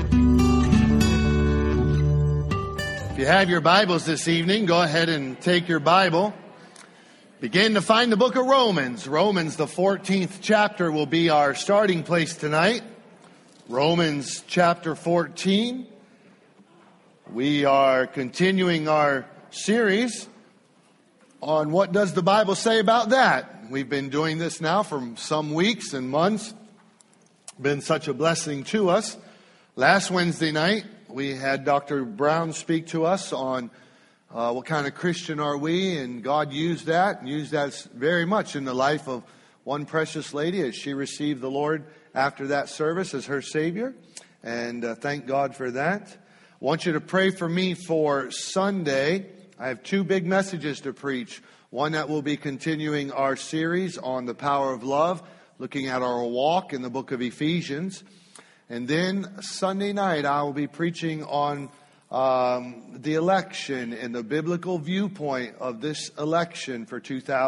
If you have your Bibles this evening, go ahead and take your Bible. Begin to find the book of Romans. Romans, the 14th chapter, will be our starting place tonight. Romans chapter 14. We are continuing our series on what does the Bible say about that. We've been doing this now for some weeks and months. Been such a blessing to us. Last Wednesday night, we had Dr. Brown speak to us on what kind of Christian are we, and God used that very much in the life of one precious lady as she received the Lord after that service as her Savior, and thank God for that. I want you to pray for me for Sunday. I have two big messages to preach. One that will be continuing our series on the power of love, looking at our walk in the book of Ephesians. And then Sunday night, I will be preaching on the election and the biblical viewpoint of this election for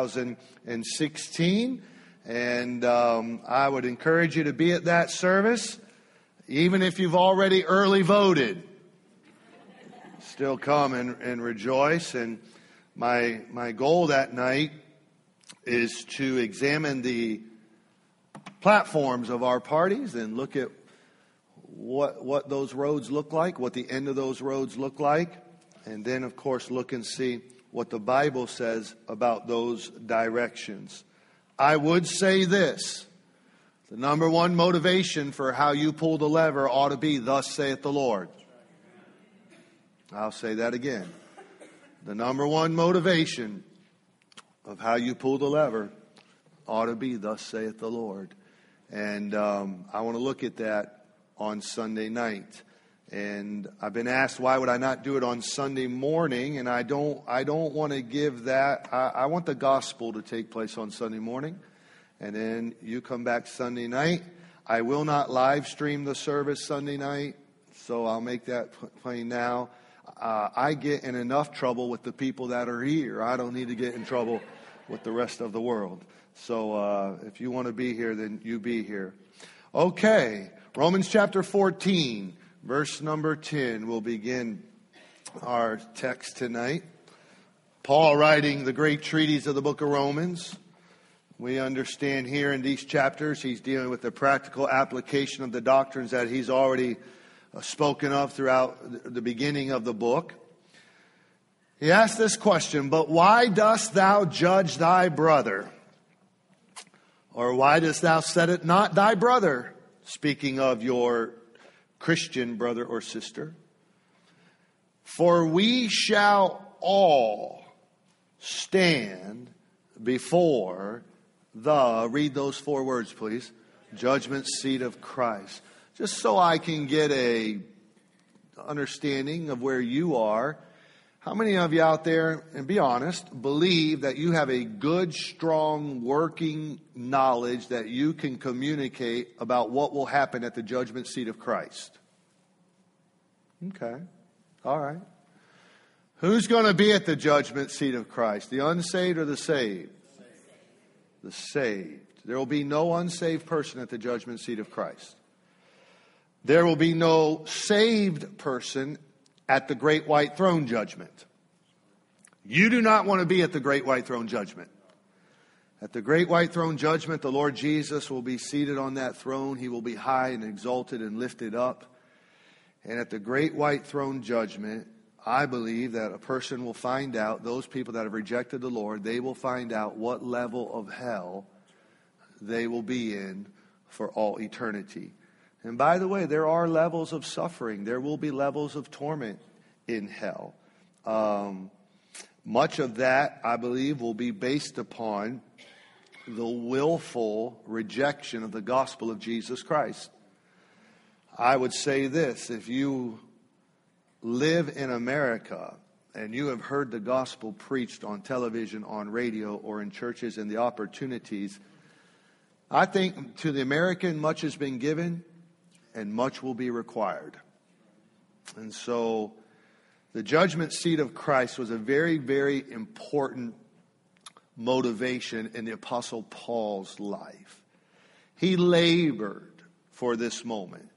2016. And I would encourage you to be at that service, even if you've already early voted. Still come and rejoice. And my goal that night is to examine the platforms of our parties and look at what those roads look like, what the end of those roads look like, and then, of course, look and see what the Bible says about those directions. I would say this. The number one motivation for how you pull the lever ought to be, thus saith the Lord. I'll say that again. The number one motivation of how you pull the lever ought to be, thus saith the Lord. And I want to look at that on Sunday night. And I've been asked, why would I not do it on Sunday morning? And I don't want to give that. I want the gospel to take place on Sunday morning. And then you come back Sunday night. I will not live stream the service Sunday night, so I'll make that plain now. I get in enough trouble with the people that are here. I don't need to get in trouble with the rest of the world. So if you want to be here, then you be here. Okay, Romans chapter 14, verse number 10 will begin our text tonight. Paul writing the great treatise of the book of Romans. We understand here in these chapters he's dealing with the practical application of the doctrines that he's already spoken of throughout the beginning of the book. He asked this question, but why dost thou judge thy brother? Or why dost thou set it not thy brother? Speaking of your Christian brother or sister. For we shall all stand before the, read those four words please, judgment seat of Christ. Just so I can get a understanding of where you are. How many of you out there, and be honest, believe that you have a good, strong, working knowledge that you can communicate about what will happen at the judgment seat of Christ? Okay. All right. Who's going to be at the judgment seat of Christ? The unsaved or the saved? The saved. There will be no unsaved person at the judgment seat of Christ. There will be no saved person at the great white throne judgment. You do not want to be at the great white throne judgment. At the great white throne judgment, the Lord Jesus will be seated on that throne. He will be high and exalted and lifted up. And at the great white throne judgment, I believe that a person will find out, those people that have rejected the Lord, they will find out what level of hell they will be in for all eternity. And by the way, there are levels of suffering. There will be levels of torment in hell. Much of that, I believe, will be based upon the willful rejection of the gospel of Jesus Christ. I would say this, if you live in America and you have heard the gospel preached on television, on radio, or in churches and the opportunities, I think to the American much has been given and much will be required. And so the judgment seat of Christ was a very, very important motivation in the Apostle Paul's life. He labored for this moment.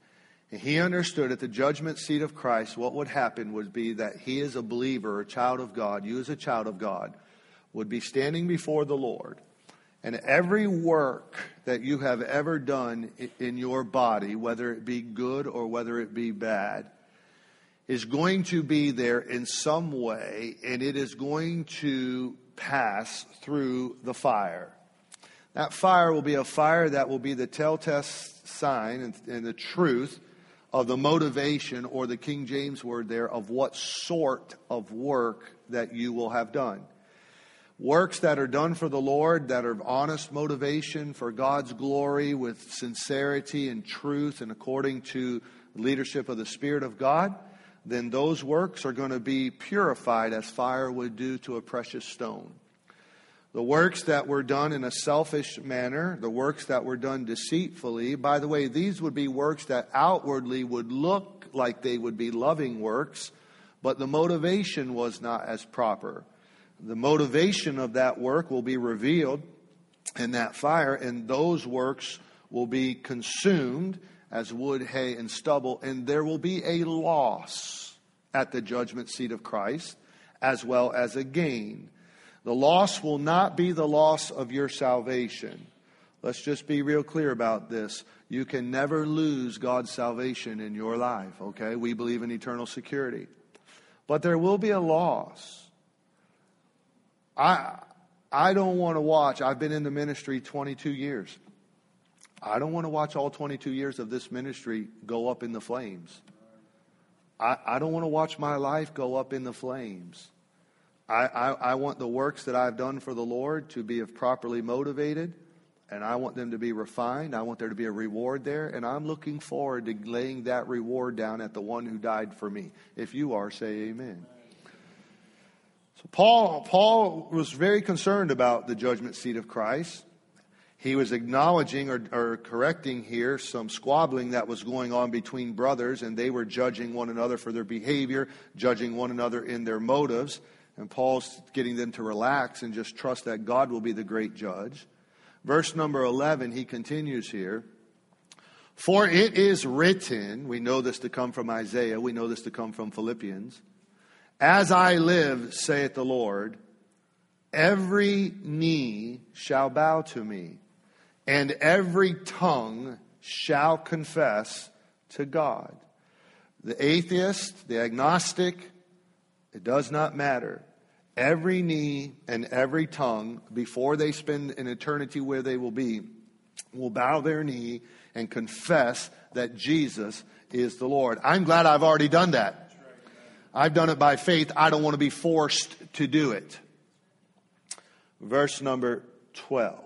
And he understood at the judgment seat of Christ, what would happen would be that he as a believer, a child of God, you as a child of God, would be standing before the Lord. And every work that you have ever done in your body, whether it be good or whether it be bad, is going to be there in some way, and it is going to pass through the fire. That fire will be a fire that will be the telltale sign and the truth of the motivation, or the King James word there, of what sort of work that you will have done. Works that are done for the Lord, that are honest motivation for God's glory with sincerity and truth and according to the leadership of the Spirit of God, then those works are going to be purified as fire would do to a precious stone. The works that were done in a selfish manner, the works that were done deceitfully, by the way, these would be works that outwardly would look like they would be loving works, but the motivation was not as proper. The motivation of that work will be revealed in that fire, and those works will be consumed as wood, hay, and stubble, and there will be a loss at the judgment seat of Christ as well as a gain. The loss will not be the loss of your salvation. Let's just be real clear about this. You can never lose God's salvation in your life, okay? We believe in eternal security. But there will be a loss. I don't want to watch. I've been in the ministry 22 years. I don't want to watch all 22 years of this ministry go up in the flames. I don't want to watch my life go up in the flames. I want the works that I've done for the Lord to be properly motivated, and I want them to be refined. I want there to be a reward there, and I'm looking forward to laying that reward down at the one who died for me. If you are, say amen. So Paul was very concerned about the judgment seat of Christ. He was acknowledging or correcting here some squabbling that was going on between brothers, and they were judging one another for their behavior, judging one another in their motives. And Paul's getting them to relax and just trust that God will be the great judge. Verse number 11, he continues here. For it is written, we know this to come from Isaiah, we know this to come from Philippians. As I live, saith the Lord, every knee shall bow to me, and every tongue shall confess to God. The atheist, the agnostic, it does not matter. Every knee and every tongue, before they spend an eternity where they will be, will bow their knee and confess that Jesus is the Lord. I'm glad I've already done that. I've done it by faith. I don't want to be forced to do it. Verse number 12.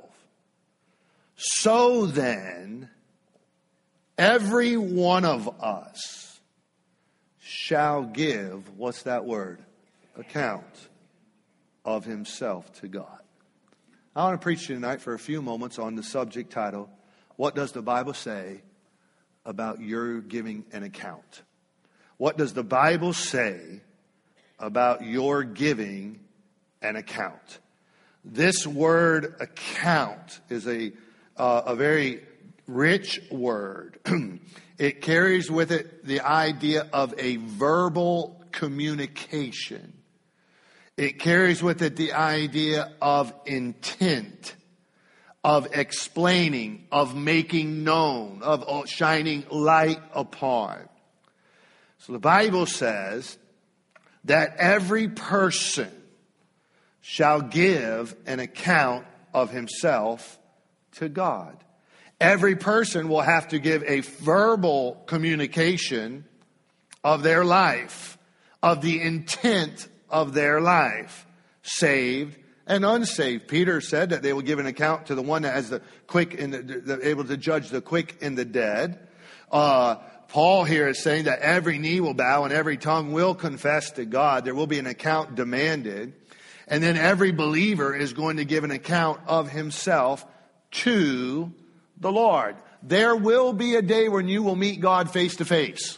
So then, every one of us shall give, what's that word? Account of himself to God. I want to preach to you tonight for a few moments on the subject title, what does the Bible say about your giving an account? What does the Bible say about your giving an account? This word account is a very rich word. It carries with it the idea of a verbal communication. It carries with it the idea of intent, of explaining, of making known, of shining light upon. So the Bible says that every person shall give an account of himself to God. Every person will have to give a verbal communication of their life, of the intent of their life, saved and unsaved. Peter said that they will give an account to the one that has the quick and able to judge the quick and the dead. Paul here is saying that every knee will bow and every tongue will confess to God. There will be an account demanded. And then every believer is going to give an account of himself to the Lord. There will be a day when you will meet God face to face.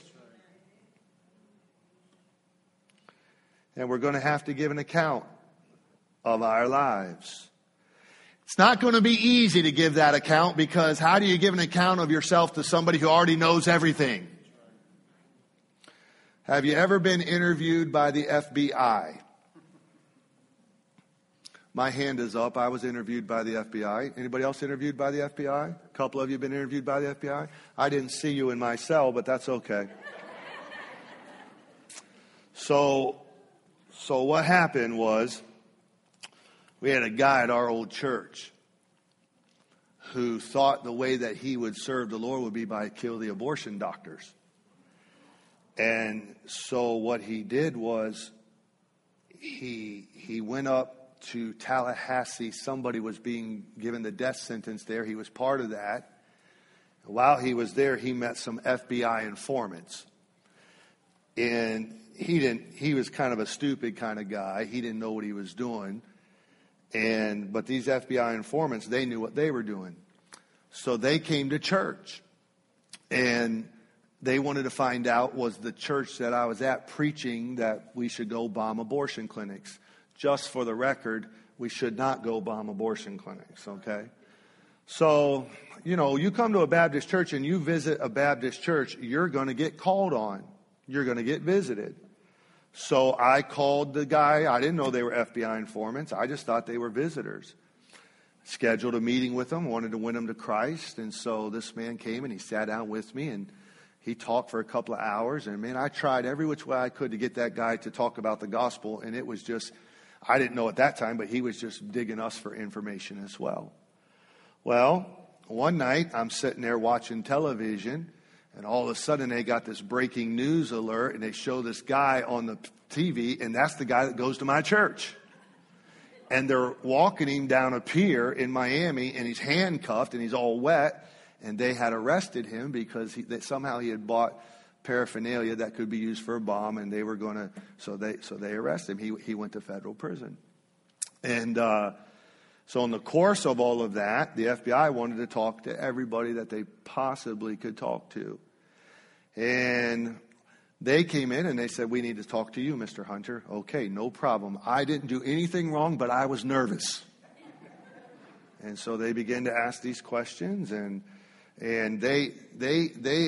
And we're going to have to give an account of our lives. It's not going to be easy to give that account, because how do you give an account of yourself to somebody who already knows everything? Have you ever been interviewed by the FBI? My hand is up. I was interviewed by the FBI. Anybody else interviewed by the FBI? A couple of you been interviewed by the FBI? I didn't see you in my cell, but that's okay. So what happened was we had a guy at our old church who thought the way that he would serve the Lord would be by kill the abortion doctors. And so what he did was he went up to Tallahassee. Somebody was being given the death sentence there. He was part of that. While he was there, he met some FBI informants. And he was kind of a stupid kind of guy. He didn't know what he was doing. But these FBI informants, they knew what they were doing. So they came to church. And they wanted to find out, was the church that I was at preaching that we should go bomb abortion clinics? Just for the record, we should not go bomb abortion clinics, okay? So, you come to a Baptist church and you visit a Baptist church, you're going to get called on. You're going to get visited. So I called the guy. I didn't know they were FBI informants. I just thought they were visitors. Scheduled a meeting with them, wanted to win them to Christ. And so this man came and he sat down with me and he talked for a couple of hours. And man, I tried every which way I could to get that guy to talk about the gospel. And it was just, I didn't know at that time, but he was just digging us for information as well. Well, one night I'm sitting there watching television, and all of a sudden they got this breaking news alert, and they show this guy on the TV, and that's the guy that goes to my church. And they're walking him down a pier in Miami, and he's handcuffed, and he's all wet, and they had arrested him because somehow he had bought paraphernalia that could be used for a bomb, and they were going to, so they arrested him. He went to federal prison. And so in the course of all of that, the FBI wanted to talk to everybody that they possibly could talk to. And they came in and they said, we need to talk to you, Mr. Hunter. Okay, no problem. I didn't do anything wrong, but I was nervous. And so they began to ask these questions, and they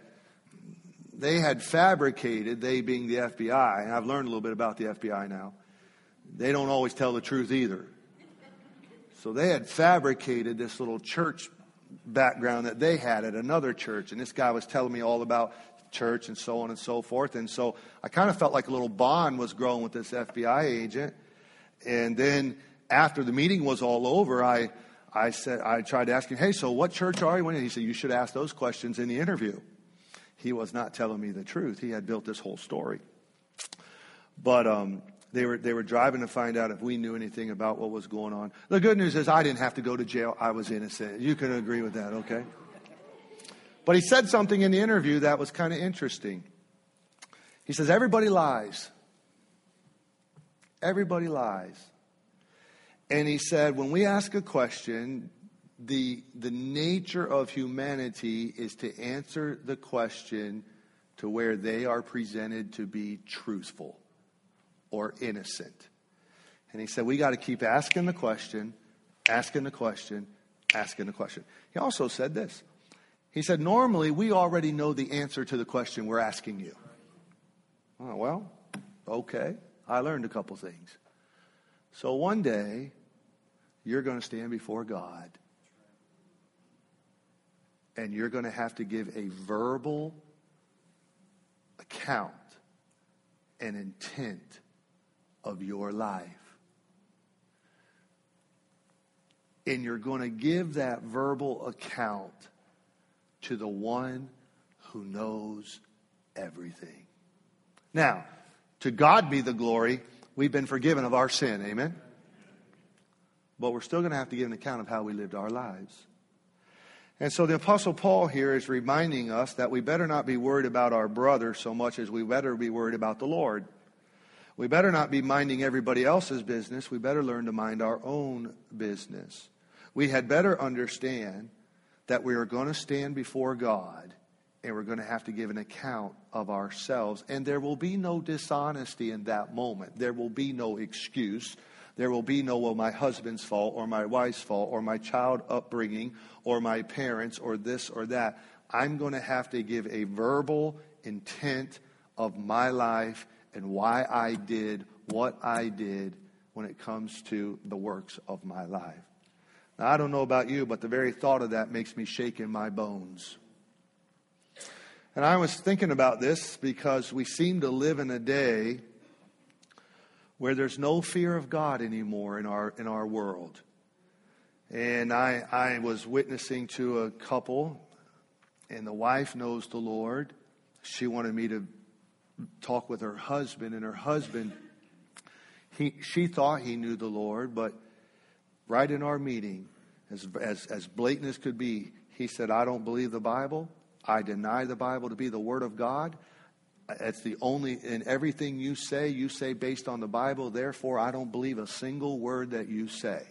had fabricated, they being the FBI, and I've learned a little bit about the FBI now. They don't always tell the truth either. So they had fabricated this little church background that they had at another church. And this guy was telling me all about church and so on and so forth. And so I kind of felt like a little bond was growing with this FBI agent. And then after the meeting was all over, I tried to ask him, hey, so what church are you in? And he said, you should ask those questions in the interview. He was not telling me the truth. He had built this whole story. But they were driving to find out if we knew anything about what was going on. The good news is I didn't have to go to jail. I was innocent. You can agree with that, okay? But he said something in the interview that was kind of interesting. He says, everybody lies. Everybody lies. And he said, when we ask a question, the nature of humanity is to answer the question to where they are presented to be truthful or innocent. And he said, we got to keep asking the question, asking the question, asking the question. He also said this. He said, normally we already know the answer to the question we're asking you. Oh, well, okay. I learned a couple things. So one day, you're going to stand before God. And you're going to have to give a verbal account and intent of your life. And you're going to give that verbal account to the one who knows everything. Now, to God be the glory, we've been forgiven of our sin, amen? But we're still going to have to give an account of how we lived our lives. And so the Apostle Paul here is reminding us that we better not be worried about our brother so much as we better be worried about the Lord. We better not be minding everybody else's business. We better learn to mind our own business. We had better understand that we are going to stand before God and we're going to have to give an account of ourselves. And there will be no dishonesty in that moment. There will be no excuse. There will be no, well, my husband's fault or my wife's fault or my child upbringing or my parents or this or that. I'm going to have to give a verbal intent of my life and why I did what I did when it comes to the works of my life. Now, I don't know about you, but the very thought of that makes me shake in my bones. And I was thinking about this because we seem to live in a day where there's no fear of God anymore in our world. And I was witnessing to a couple, and the wife knows the Lord. She wanted me to talk with her husband, and her husband, she thought he knew the Lord, but right in our meeting, as blatant as could be, he said, I don't believe the Bible. I deny the Bible to be the Word of God. It's the only, in everything you say based on the Bible. Therefore, I don't believe a single word that you say.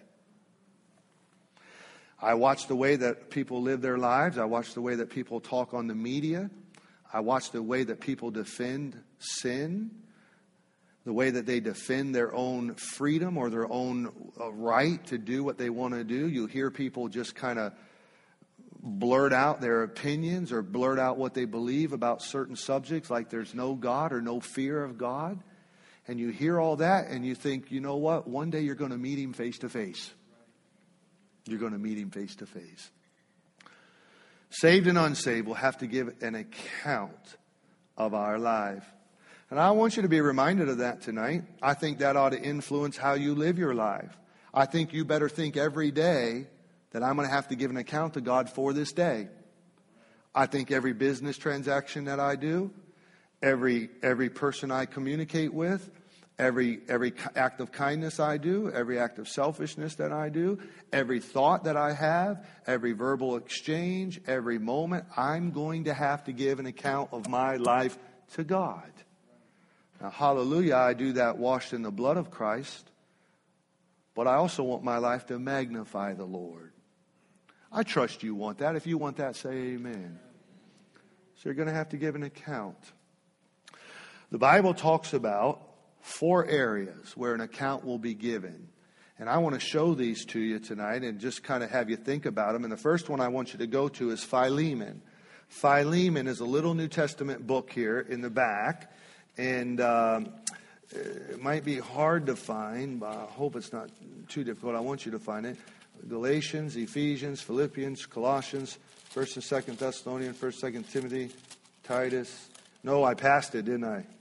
I watch the way that people live their lives. I watch the way that people talk on the media. I watch the way that people defend sin, the way that they defend their own freedom or their own right to do what they want to do. You hear people just kind of blurt out their opinions or blurt out what they believe about certain subjects, like there's no God or no fear of God. And you hear all that and you think, you know what? One day you're going to meet him face to face. You're going to meet him face to face. Saved and unsaved will have to give an account of our life. And I want you to be reminded of that tonight. I think that ought to influence how you live your life. I think you better think every day that I'm going to have to give an account to God for this day. I think every business transaction that I do, every person I communicate with, every act of kindness I do, every act of selfishness that I do, every thought that I have, every verbal exchange, every moment, I'm going to have to give an account of my life to God. Now, hallelujah, I do that washed in the blood of Christ, but I also want my life to magnify the Lord. I trust you want that. If you want that, say amen. So you're going to have to give an account. The Bible talks about 4 areas where an account will be given. And I want to show these to you tonight and just kind of have you think about them. And the first one I want you to go to is Philemon. Philemon is a little New Testament book here in the back. And it might be hard to find, but I hope it's not too difficult. I want you to find it. Galatians, Ephesians, Philippians, Colossians, 1st and 2nd Thessalonians, 1st, 2nd Timothy, Titus. No, I passed it, didn't I?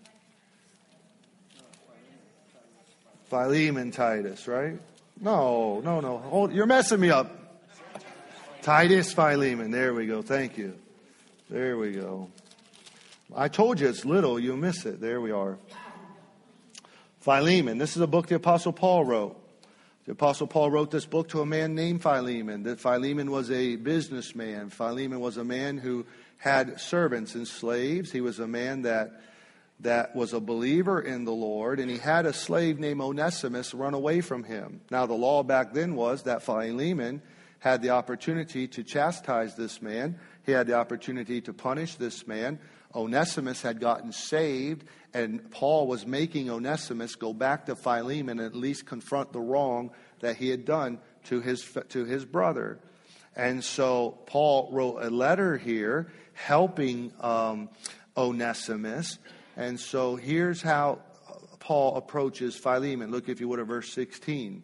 Philemon, Titus, right? No. Hold, you're messing me up. Titus, Philemon. There we go. Thank you. There we go. I told you it's little. You'll miss it. There we are. Philemon. This is a book the Apostle Paul wrote. The Apostle Paul wrote this book to a man named Philemon. That Philemon was a businessman. Philemon was a man who had servants and slaves. He was a man that was a believer in the Lord, and he had a slave named Onesimus run away from him. Now, the law back then was that Philemon had the opportunity to chastise this man. He had the opportunity to punish this man. Onesimus had gotten saved, and Paul was making Onesimus go back to Philemon and at least confront the wrong that he had done to his brother. And so Paul wrote a letter here helping Onesimus. And so here's how Paul approaches Philemon. Look, if you would, at verse 16.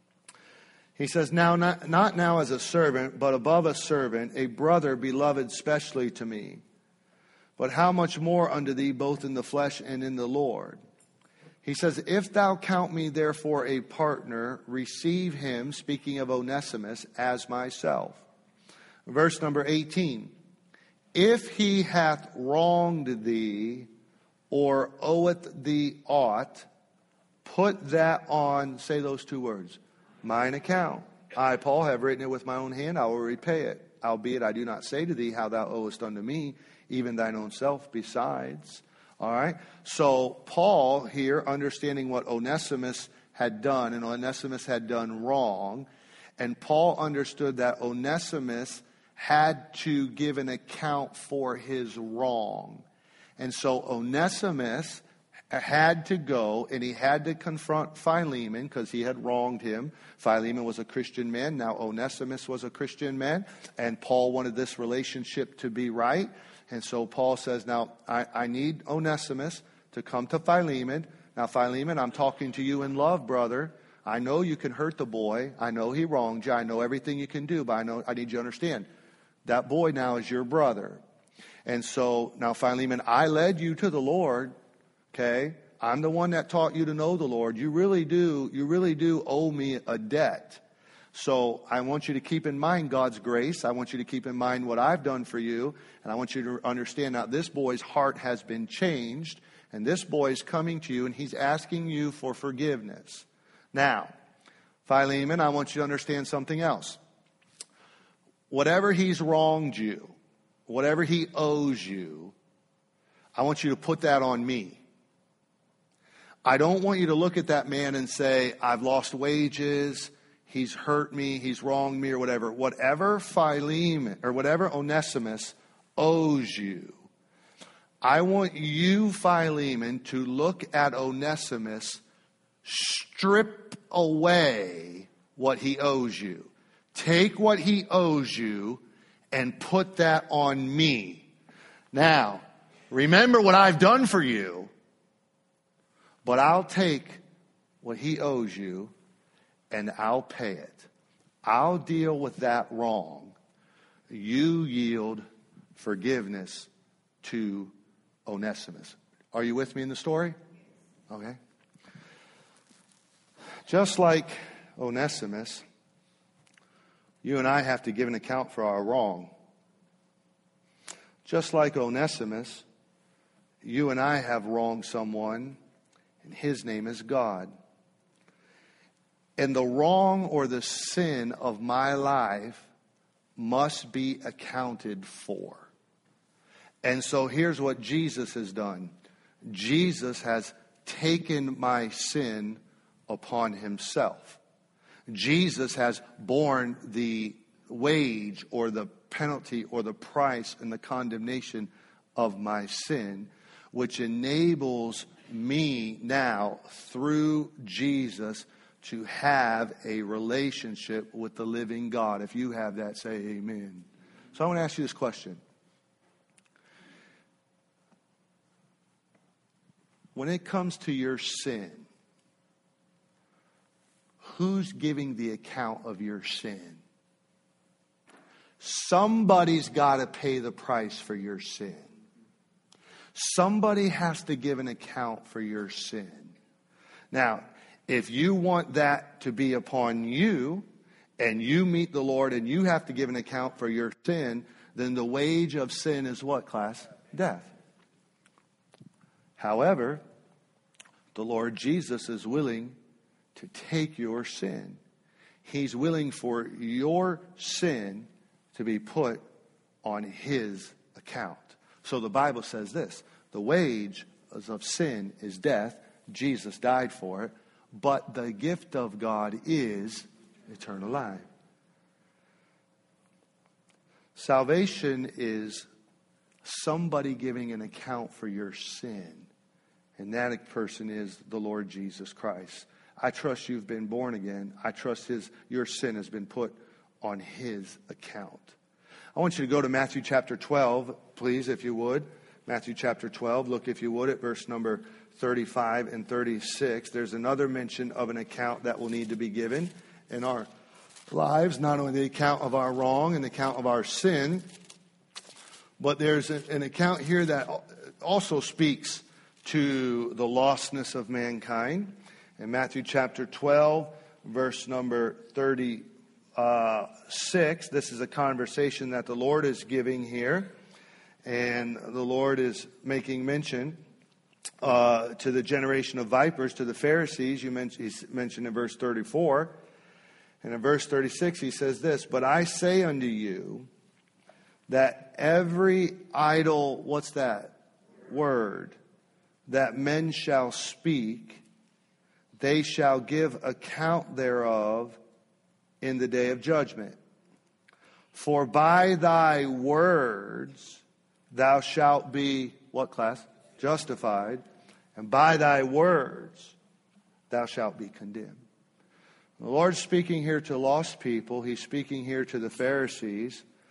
He says, "Now, not now as a servant, but above a servant, a brother beloved specially to me. But how much more unto thee, both in the flesh and in the Lord?" He says, "If thou count me therefore a partner, receive him," speaking of Onesimus, "as myself." Verse number 18. "If he hath wronged thee, or oweth thee aught, put that on," say those 2 words, "mine account. I, Paul, have written it with my own hand. I will repay it. Albeit I do not say to thee how thou owest unto me, even thine own self besides." All right. So Paul here, understanding what Onesimus had done, and Onesimus had done wrong, and Paul understood that Onesimus had to give an account for his wrong. And so Onesimus had to go and he had to confront Philemon because he had wronged him. Philemon was a Christian man. Now Onesimus was a Christian man. And Paul wanted this relationship to be right. And so Paul says, now, I need Onesimus to come to Philemon. Now, Philemon, I'm talking to you in love, brother. I know you can hurt the boy. I know he wronged you. I know everything you can do, but I need you to understand. That boy now is your brother. And so, now, Philemon, I led you to the Lord, okay? I'm the one that taught you to know the Lord. You really do owe me a debt. So I want you to keep in mind God's grace. I want you to keep in mind what I've done for you. And I want you to understand now this boy's heart has been changed. And this boy is coming to you and he's asking you for forgiveness. Now, Philemon, I want you to understand something else. Whatever he's wronged you, whatever he owes you, I want you to put that on me. I don't want you to look at that man and say, I've lost wages, he's hurt me, he's wronged me, or whatever. Whatever Philemon, or whatever Onesimus owes you, I want you, Philemon, to look at Onesimus, strip away what he owes you. Take what he owes you and put that on me. Now, remember what I've done for you, but I'll take what he owes you and I'll pay it. I'll deal with that wrong. You yield forgiveness to Onesimus. Are you with me in the story? Okay. Just like Onesimus, you and I have to give an account for our wrong. Just like Onesimus, you and I have wronged someone, and his name is God. And the wrong or the sin of my life must be accounted for. And so here's what Jesus has done. Jesus has taken my sin upon himself. Jesus has borne the wage or the penalty or the price and the condemnation of my sin, which enables me now through Jesus to have a relationship with the living God. If you have that, say amen. So I want to ask you this question. When it comes to your sin, who's giving the account of your sin? Somebody's got to pay the price for your sin. Somebody has to give an account for your sin. Now, if you want that to be upon you, and you meet the Lord and you have to give an account for your sin, then the wage of sin is what, class? Death. However, the Lord Jesus is willing to take your sin. He's willing for your sin to be put on his account. So the Bible says this: the wage of sin is death. Jesus died for it. But the gift of God is eternal life. Salvation is somebody giving an account for your sin. And that person is the Lord Jesus Christ. I trust you've been born again. I trust your sin has been put on his account. I want you to go to Matthew chapter 12, please, if you would. Matthew chapter 12, look, if you would, at verse number 35 and 36. There's another mention of an account that will need to be given in our lives, not only the account of our wrong and the account of our sin, but there's an account here that also speaks to the lostness of mankind. In Matthew chapter 12, verse number 36, this is a conversation that the Lord is giving here. And the Lord is making mention to the generation of vipers, to the Pharisees. He's mentioned in verse 34. And in verse 36, he says this: but I say unto you that every idle, what's that? Word that men shall speak, they shall give account thereof in the day of judgment. For by thy words thou shalt be, what class? Justified. And by thy words thou shalt be condemned. The Lord's speaking here to lost people. He's speaking here to the Pharisees.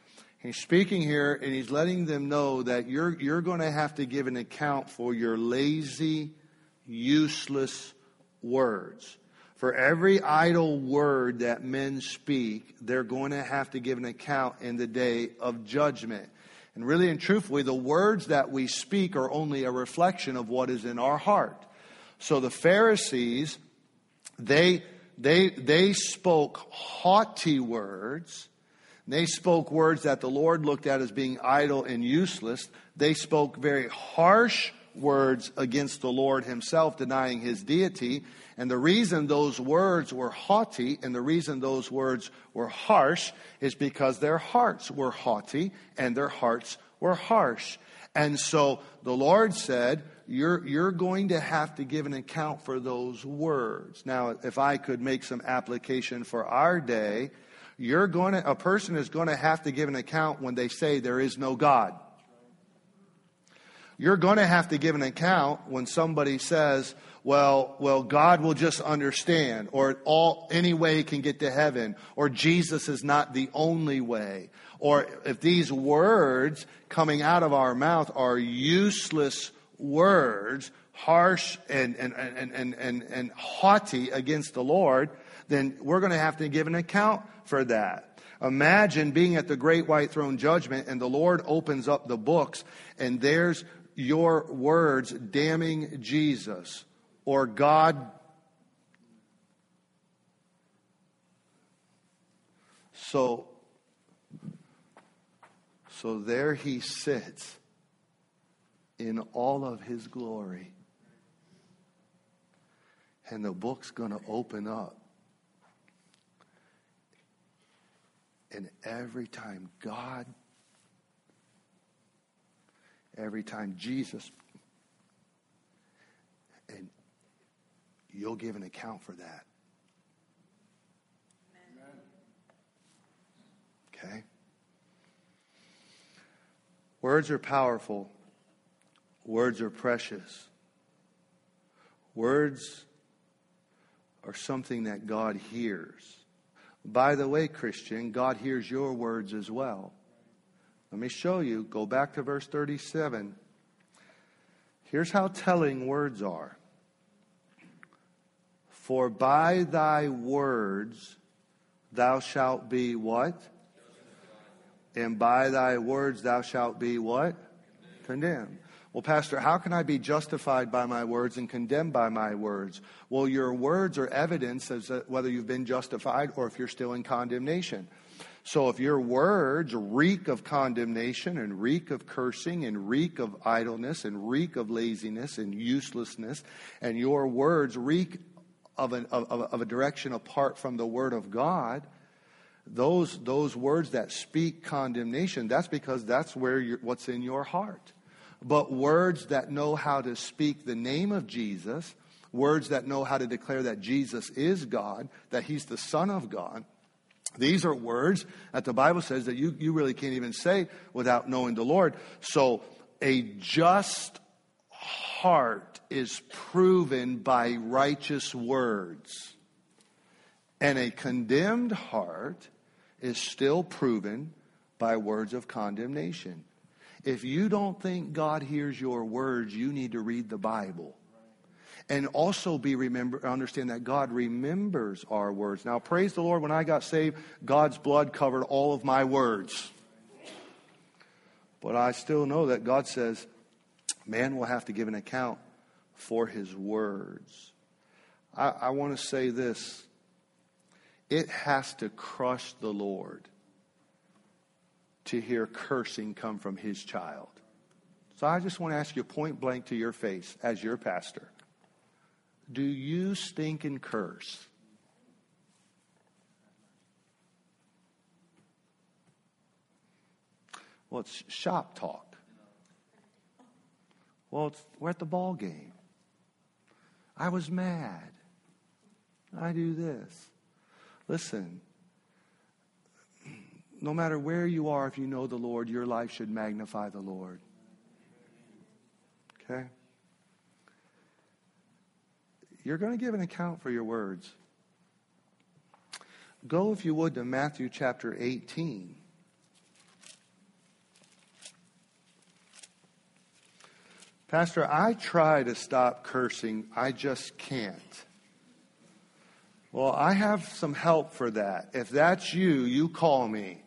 He's speaking here, and he's letting them know that you're going to have to give an account for your lazy, useless words. For every idle word that men speak, they're going to have to give an account in the day of judgment. And really and truthfully, the words that we speak are only a reflection of what is in our heart. So the Pharisees, they spoke haughty words. They spoke words that the Lord looked at as being idle and useless. They spoke very harsh words against the Lord himself, denying his deity. And the reason those words were haughty and the reason those words were harsh is because their hearts were haughty and their hearts were harsh. And so the Lord said, you're going to have to give an account for those words. Now, if I could make some application for our day, a person is going to have to give an account when they say there is no God. You're going to have to give an account when somebody says, well, God will just understand, or any way can get to heaven, or Jesus is not the only way. Or if these words coming out of our mouth are useless words, harsh and haughty against the Lord, then we're going to have to give an account for that. Imagine being at the great white throne judgment and the Lord opens up the books and there's your words damning Jesus or God. So there he sits in all of his glory. And the book's going to open up. And every time Jesus, and you'll give an account for that. Amen. Okay? Words are powerful. Words are precious. Words are something that God hears. By the way, Christian, God hears your words as well. Let me show you. Go back to verse 37. Here's how telling words are. For by thy words thou shalt be what? And by thy words thou shalt be what? Condemned. Well, Pastor, how can I be justified by my words and condemned by my words? Well, your words are evidence as to whether you've been justified or if you're still in condemnation. So if your words reek of condemnation and reek of cursing and reek of idleness and reek of laziness and uselessness, and your words reek of a direction apart from the Word of God, those words that speak condemnation, that's because that's what's in your heart. But words that know how to speak the name of Jesus, words that know how to declare that Jesus is God, that He's the Son of God, these are words that the Bible says that you really can't even say without knowing the Lord. So a just heart is proven by righteous words. And a condemned heart is still proven by words of condemnation. If you don't think God hears your words, you need to read the Bible. And also understand that God remembers our words. Now, praise the Lord, when I got saved, God's blood covered all of my words. But I still know that God says, man will have to give an account for his words. I want to say this. It has to crush the Lord to hear cursing come from his child. So I just want to ask you point blank to your face as your pastor. Do you stink and curse? Well, it's shop talk. Well, we're at the ball game. I was mad. I do this. Listen, no matter where you are, if you know the Lord, your life should magnify the Lord. Okay? You're going to give an account for your words. Go, if you would, to Matthew chapter 18. Pastor, I try to stop cursing. I just can't. Well, I have some help for that. If that's you, you call me.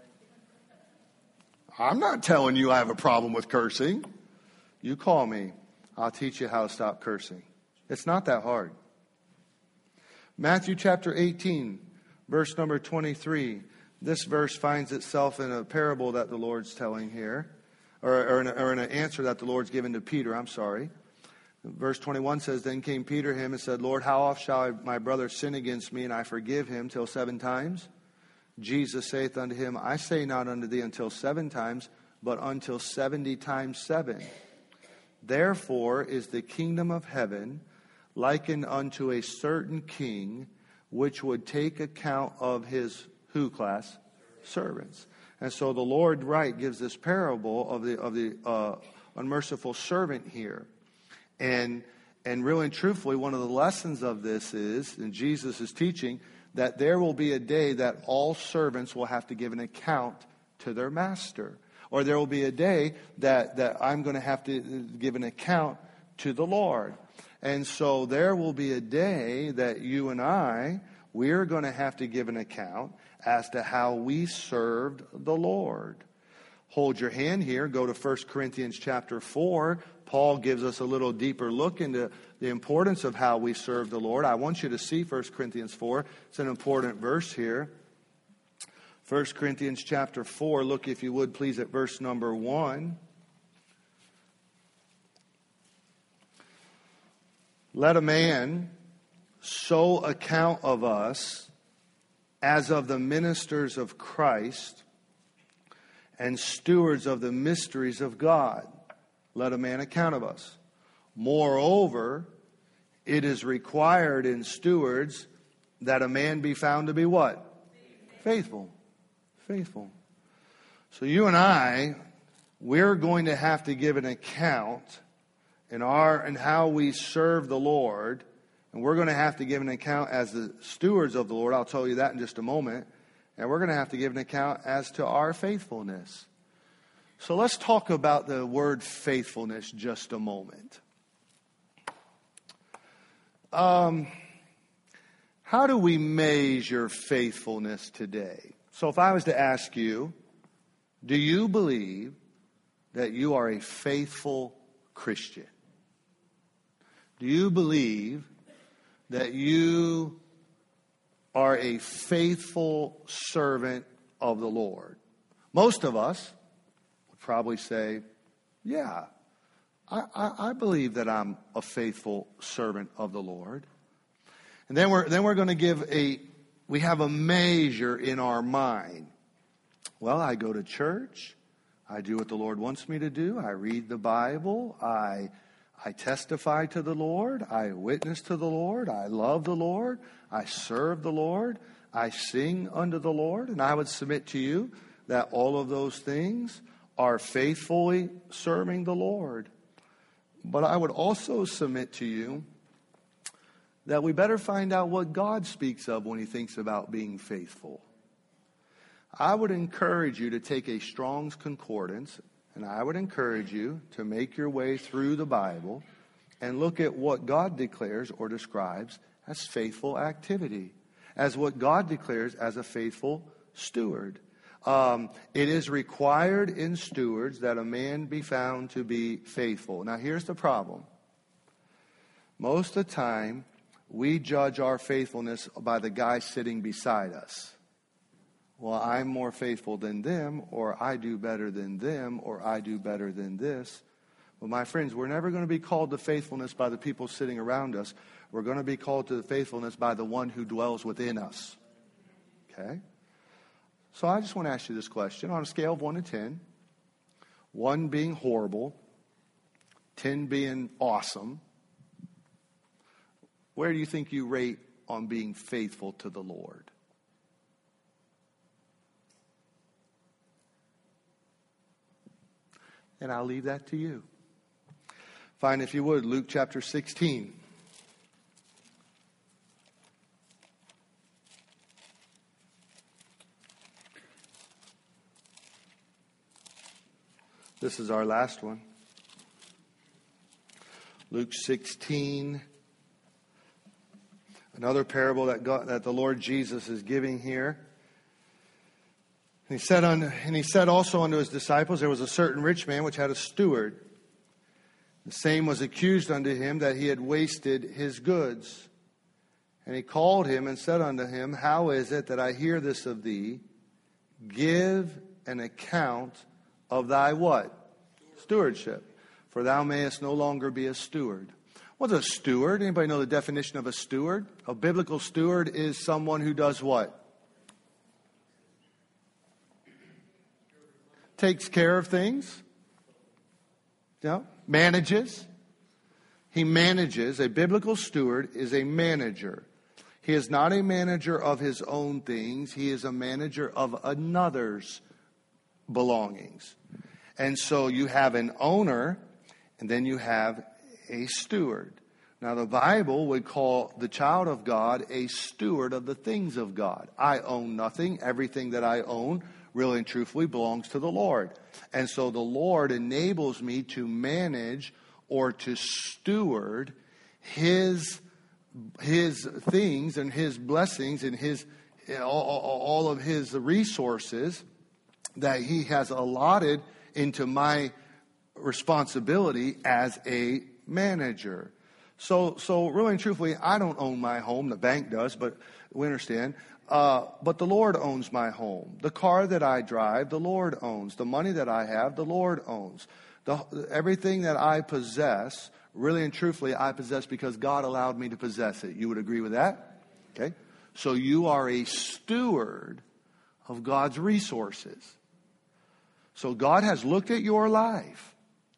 I'm not telling you I have a problem with cursing. You call me. I'll teach you how to stop cursing. It's not that hard. Matthew chapter 18, verse number 23. This verse finds itself in a parable that the Lord's telling here, or in an answer that the Lord's given to Peter. I'm sorry. Verse 21 says, Then came Peter to him and said, Lord, how oft shall my brother sin against me, and I forgive him? Till 7 times? Jesus saith unto him, I say not unto thee until 7 times, but until 70 times 7. Therefore is the kingdom of heaven likened unto a certain king, which would take account of his, who class? Servants. And so the Lord, right, gives this parable of the unmerciful servant here. And really and truthfully, one of the lessons of this is, and Jesus is teaching, that there will be a day that all servants will have to give an account to their master. Or there will be a day that I'm going to have to give an account to the Lord. And so there will be a day that you and I, we're going to have to give an account as to how we served the Lord. Hold your hand here. Go to 1 Corinthians chapter 4. Paul gives us a little deeper look into the importance of how we serve the Lord. I want you to see 1 Corinthians 4. It's an important verse here. 1 Corinthians chapter 4. Look, if you would, please, at verse number 1. Let a man so account of us as of the ministers of Christ and stewards of the mysteries of God. Let a man account of us. Moreover, it is required in stewards that a man be found to be what? Faithful. Faithful. So you and I, we're going to have to give an account in how we serve the Lord. And we're going to have to give an account as the stewards of the Lord. I'll tell you that in just a moment. And we're going to have to give an account as to our faithfulness. So let's talk about the word faithfulness just a moment. How do we measure faithfulness today? So if I was to ask you, do you believe that you are a faithful Christian? Do you believe that you are a faithful servant of the Lord? Most of us would probably say, yeah, I believe that I'm a faithful servant of the Lord. And then we're going to give we have a measure in our mind. Well, I go to church. I do what the Lord wants me to do. I read the Bible. I testify to the Lord. I witness to the Lord. I love the Lord. I serve the Lord. I sing unto the Lord. And I would submit to you that all of those things are faithfully serving the Lord. But I would also submit to you that we better find out what God speaks of when he thinks about being faithful. I would encourage you to take a Strong's Concordance, and I would encourage you to make your way through the Bible and look at what God declares or describes as faithful activity, as what God declares as a faithful steward. It is required in stewards that a man be found to be faithful. Now, here's the problem. Most of the time, we judge our faithfulness by the guy sitting beside us. Well, I'm more faithful than them, or I do better than them, or I do better than this. Well, my friends, we're never going to be called to faithfulness by the people sitting around us. We're going to be called to faithfulness by the one who dwells within us. Okay? So I just want to ask you this question. On a scale of 1 to 10, 1 being horrible, 10 being awesome, where do you think you rate on being faithful to the Lord? And I'll leave that to you. Find, if you would, Luke chapter 16. This is our last one. Luke 16. Another parable that the Lord Jesus is giving here. And he said also unto his disciples, there was a certain rich man which had a steward. The same was accused unto him that he had wasted his goods. And he called him and said unto him, how is it that I hear this of thee? Give an account of thy what? Stewardship. For thou mayest no longer be a steward. What's a steward? Anybody know the definition of a steward? A biblical steward is someone who does what? Takes care of things. Yeah. Manages. He manages. A biblical steward is a manager. He is not a manager of his own things. He is a manager of another's belongings. And so you have an owner, and then you have a steward. Now the Bible would call the child of God a steward of the things of God. I own nothing. Everything that I own, really and truthfully, belongs to the Lord. And so the Lord enables me to manage or to steward His things and His blessings and all of His resources that He has allotted into my responsibility as a manager. So really and truthfully, I don't own my home. The bank does, but we understand. But the Lord owns my home. The car that I drive, the Lord owns. The money that I have, the Lord owns. Everything that I possess, really and truthfully, I possess because God allowed me to possess it. You would agree with that? Okay. So you are a steward of God's resources. So God has looked at your life.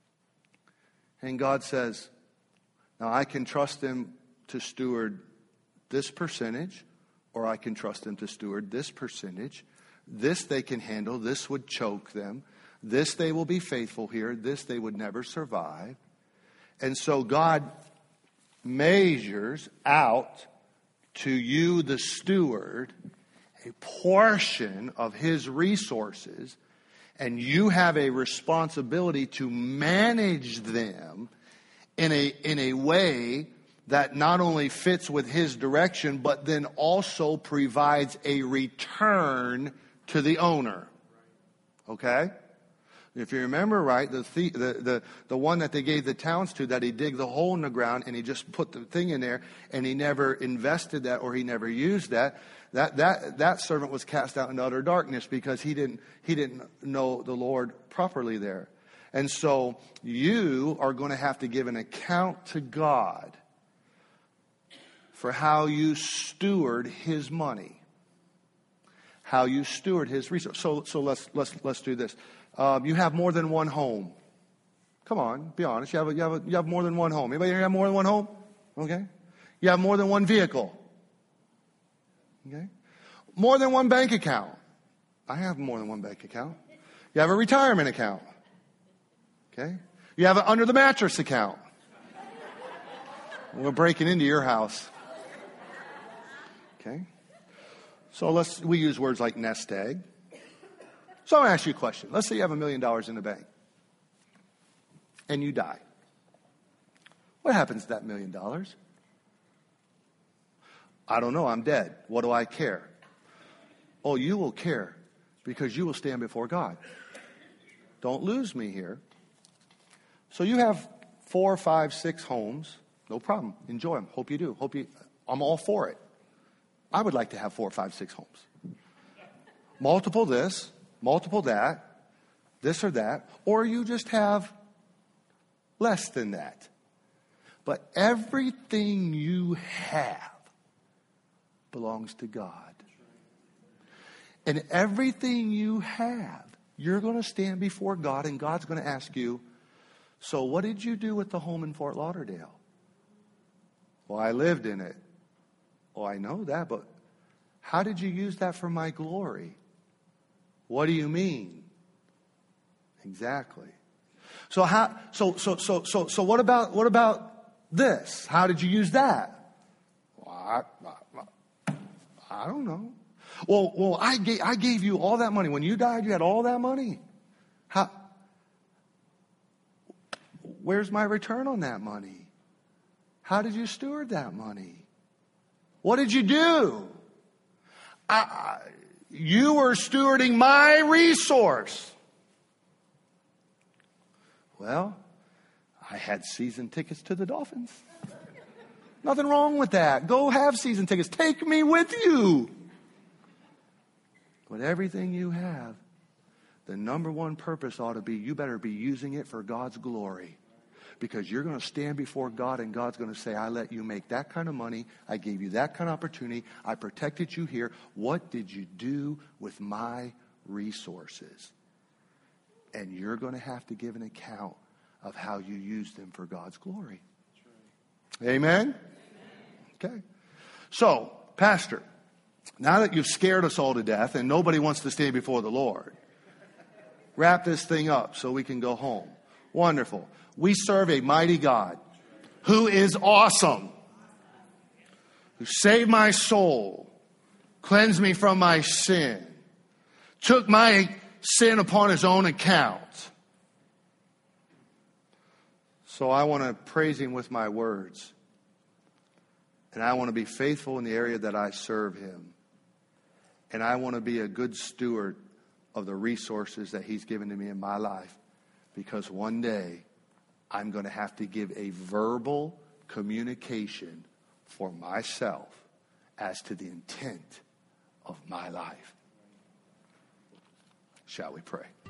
And God says, now I can trust them to steward this percentage, or I can trust them to steward this percentage. This they can handle. This would choke them. This they will be faithful here. This they would never survive. And so God measures out to you, the steward, a portion of His resources, and you have a responsibility to manage them in a way that not only fits with His direction, but then also provides a return to the owner. Okay? If you remember right, the one that they gave the talents to, that he digged the hole in the ground and he just put the thing in there and he never invested that, or he never used that servant was cast out into utter darkness because he didn't know the Lord properly there. And so you are going to have to give an account to God for how you steward His money, how you steward His resources. So let's do this. You have more than one home. Come on, be honest. You have more than one home. Anybody here have more than one home? Okay. You have more than one vehicle. Okay. More than one bank account. I have more than one bank account. You have a retirement account. Okay. You have an under the mattress account. We're breaking into your house. Okay. So we use words like nest egg. So I'm going to ask you a question. Let's say you have $1 million in the bank and you die. What happens to that $1 million? I don't know. I'm dead. What do I care? Oh, you will care because you will stand before God. Don't lose me here. So you have 4, 5, 6 homes. No problem. Enjoy them. Hope you do. I'm all for it. I would like to have 4, 5, 6 homes. Multiple this, multiple that, this or that, or you just have less than that. But everything you have belongs to God. And everything you have, you're going to stand before God, and God's going to ask you, so what did you do with the home in Fort Lauderdale? Well, I lived in it. Oh, I know that, but how did you use that for my glory? What do you mean? Exactly. So what about this? How did you use that? Well, I don't know. Well, I gave you all that money. When you died, you had all that money. Where's my return on that money? How did you steward that money? What did you do? You were stewarding my resource. Well, I had season tickets to the Dolphins. Nothing wrong with that. Go have season tickets. Take me with you. But everything you have, the number one purpose ought to be, you better be using it for God's glory. Because you're going to stand before God and God's going to say, I let you make that kind of money. I gave you that kind of opportunity. I protected you here. What did you do with my resources? And you're going to have to give an account of how you used them for God's glory. Amen? Okay. So, Pastor, now that you've scared us all to death and nobody wants to stand before the Lord, wrap this thing up so we can go home. Wonderful. We serve a mighty God who is awesome, who saved my soul, cleansed me from my sin, took my sin upon his own account. So I want to praise him with my words. And I want to be faithful in the area that I serve him. And I want to be a good steward of the resources that he's given to me in my life. Because one day, I'm going to have to give a verbal communication for myself as to the intent of my life. Shall we pray?